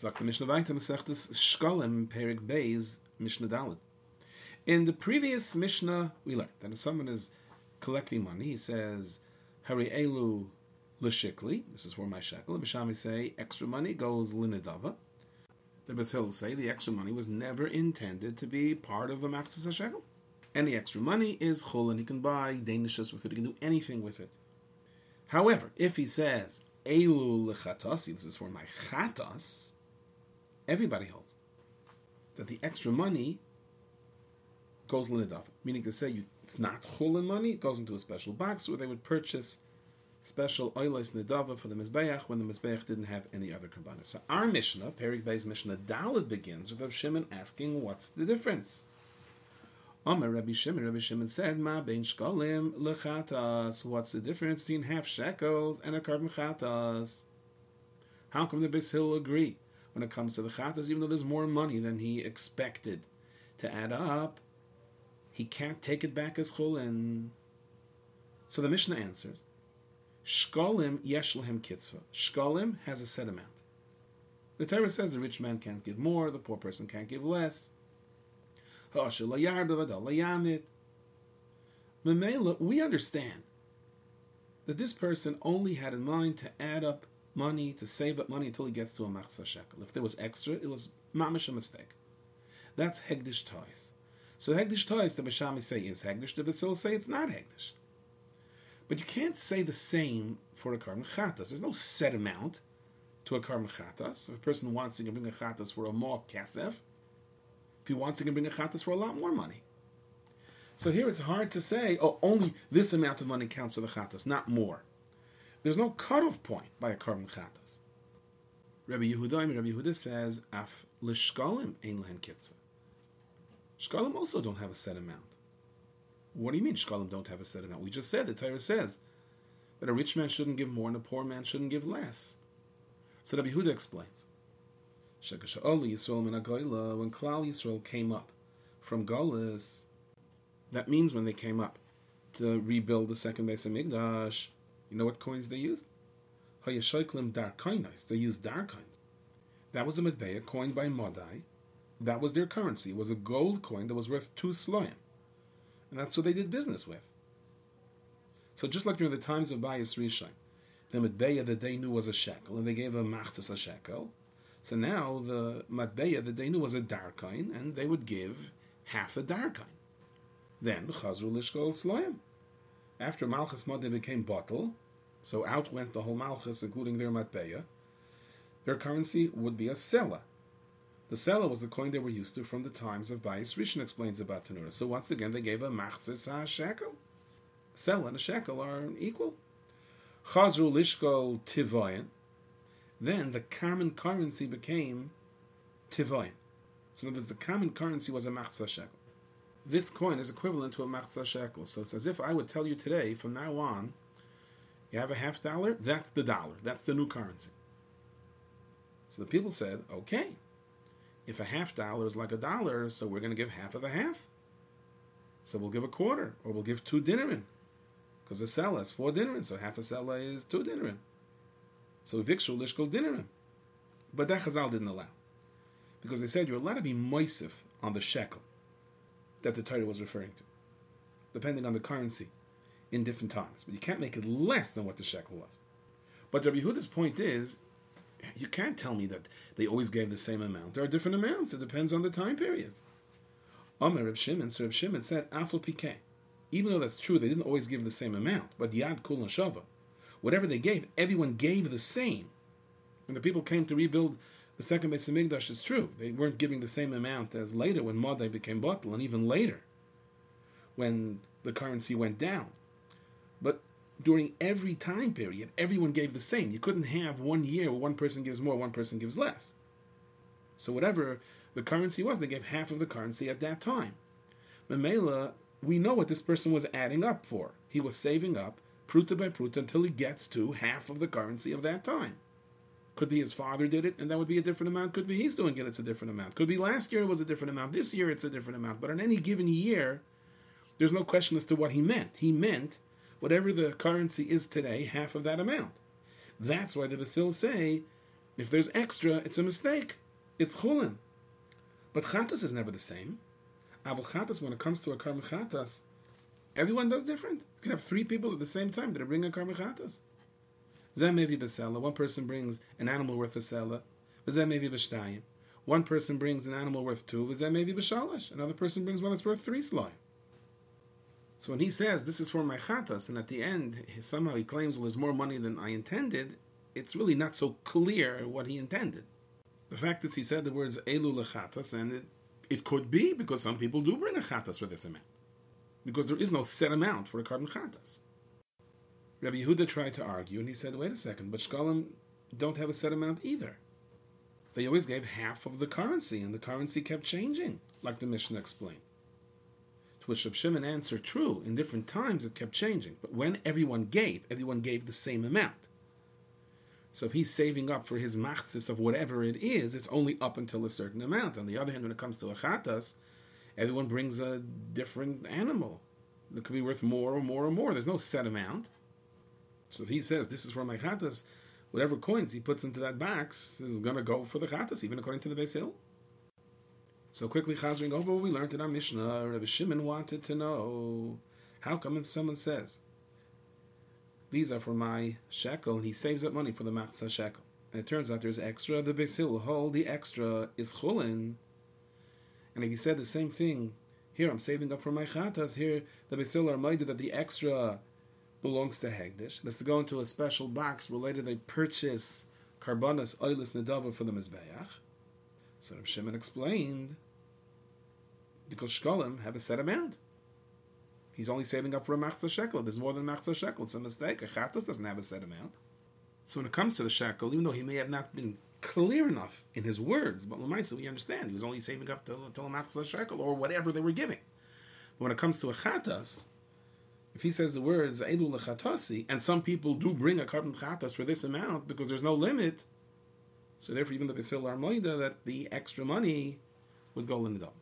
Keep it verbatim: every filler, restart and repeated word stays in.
Sagt the Mishnah weiter, Masechtas Shkolim, Perik Beis, Mishnah Dalet. In the previous Mishnah, we learned that if someone is collecting money, he says, Hari Elu L'Shikli, this is for my shekel. The Bishami say, extra money goes Linadava. The Beis Hillel say, the extra money was never intended to be part of a Machzas HaShekel. Any extra money is Chul, and he can buy Danishas with it, he can do anything with it. However, if he says, Elu L'Chatasi, this is for my Chatas, everybody holds that the extra money goes Linadava, meaning to say you, it's not Chulin money, it goes into a special box where they would purchase special oilos Nidava for the Mizbeach when the Mizbeach didn't have any other Karbanis. So our Mishnah, Perik Beis Mishnah Dalet, begins with Rav Shimon asking, what's the difference? Omer Rabbi Shimon, Rabbi Shimon said, Ma bein shkolim lechatas. What's the difference between half shekels and a carbon chatas? How come the Beis Hillel agree when it comes to the chatas, even though there's more money than he expected to add up, he can't take it back as chulin? So the Mishnah answers, Shkolim yesh lehem kitzva. Shkolim has a set amount. The Torah says the rich man can't give more, the poor person can't give less. Memela, we understand that this person only had in mind to add up money, to save up money until he gets to a machzah shekel. If there was extra, it was mamish a mistake. That's hegdish tois. So hegdish tois, the Bishami say is hegdish, the Beis Hillel say it's not hegdish. But you can't say the same for a carbon chatas. There's no set amount to a carbon chatas. If a person wants, he can bring a chatas for a more kasef. If he wants, he can bring a chatas for a lot more money. So here it's hard to say, oh, only this amount of money counts for the chatas, not more. There's no cutoff point by a carbon chatas. Rabbi Yehuda, Rabbi Yehuda says, af l'shkolim ein lehen kitzvah. Shkolim also don't have a set amount. What do you mean Shkolim don't have a set amount? We just said, the Torah says that a rich man shouldn't give more and a poor man shouldn't give less. So Rabbi Yehuda explains, when Klal Yisrael came up from Golus, that means when they came up to rebuild the second Beis Hamikdash, you know what coins they used? They used dar coins. That was a Medbeya coined by Modai. That was their currency. It was a gold coin that was worth two sloyim. And that's what they did business with. So just like during the times of Bayis Rishon, the Medbeya that they knew was a shekel, and they gave a machzas a shekel. So now the Medbeya that they knew was a darkain, and they would give half a darkain. Then Chazru Lishkol Sloyim. After Malchus Modeh became bottle, so out went the whole Malchus, including their Medbeya, their currency would be a sela. The sela was the coin they were used to from the times of Bayis Rishon, explains about Tanura. So once again, they gave a machzis a shekel. Sela and a shekel are equal. Chazru lishkol tivoyin. Then the common currency became tivoyin. So in other words, the common currency was a machzis shekel. This coin is equivalent to a machzis shekel. So it's as if I would tell you today, from now on, you have a half dollar, that's the dollar. That's the new currency. So the people said, okay, if a half dollar is like a dollar, so we're going to give half of a half. So we'll give a quarter, or we'll give two dinarim. Because a sela is four dinarim, so half a sela is two dinarim. So vikshu lishkol dinarim. But that Chazal didn't allow. Because they said you're allowed to be moisif on the shekel that the Torah was referring to, depending on the currency in different times. But you can't make it less than what the shekel was. But Rabbi Yehuda's point is, you can't tell me that they always gave the same amount. There are different amounts. It depends on the time period. Omer Reb Shimon, so Reb Shimon said, Afal Pikeh. Even though that's true, they didn't always give the same amount. But Yad Kul Shava, whatever they gave, everyone gave the same. When the people came to rebuild the second Beis Hamikdash, it's true. They weren't giving the same amount as later when Modai became bottle, and even later when the currency went down. But during every time period, everyone gave the same. You couldn't have one year where one person gives more, one person gives less. So whatever the currency was, they gave half of the currency at that time. Memela, we know what this person was adding up for. He was saving up, pruta by pruta, until he gets to half of the currency of that time. Could be his father did it, and that would be a different amount. Could be he's doing it, it's a different amount. Could be last year it was a different amount. This year it's a different amount. But in any given year, there's no question as to what he meant. He meant whatever the currency is today, half of that amount. That's why the Beis Hillel say, If there's extra, it's a mistake. It's chulin. But chatas is never the same. Aval chatas, when it comes to a karban chatas, everyone does different. You can have three people at the same time that are bringing a karban chatas. Zeh maybe b'sela. One person brings an animal worth a sela. Zeh maybe b'shtayim. One person brings an animal worth two. Zeh maybe b'shalosh. Another person brings one that's worth three sloy. So when he says, this is for my chatas, and at the end, somehow he claims, well, there's more money than I intended, it's really not so clear what he intended. The fact is he said the words elu lechatas, and it, it could be because some people do bring a chatas for this amount. Because there is no set amount for a karban chatas. Rabbi Yehuda tried to argue, and he said, wait a second, but shkalim don't have a set amount either. They always gave half of the currency, and the currency kept changing, like the Mishnah explained. To which Reb Shimon answered, true, in different times it kept changing, but when everyone gave, everyone gave the same amount. So if he's saving up for his machzis of whatever it is, it's only up until a certain amount. On the other hand, when it comes to a chatas, everyone brings a different animal that could be worth more or more or more. There's no set amount. So if he says, this is for my chatas, whatever coins he puts into that box is going to go for the chatas, even according to the Beis Hill. So quickly chazering over what we learned in our Mishnah, Rabbi Shimon wanted to know, how come if someone says, these are for my shekel, and he saves up money for the machzah shekel, and it turns out there's extra, the Beis Hill hold the extra is chulin. And if he said the same thing, here I'm saving up for my chatas, here the Beis Hill are minded that the extra belongs to Hegdish. That's to go into a special box related they purchase karbanas oilis nedava for the mizbeach. So Reb Shimon explained, because shkolim have a set amount. He's only saving up for a machzah shekel. There's more than a machzah shekel. It's a mistake. A chatas doesn't have a set amount. So when it comes to the shekel, even though he may have not been clear enough in his words, but l'maisa we understand he was only saving up till, till a machzah shekel or whatever they were giving. But when it comes to a chatas, if he says the words eilu lechatasi, and some people do bring a karban chatas for this amount because there's no limit, so therefore even the Beis Hill are moida that the extra money would go in the dam.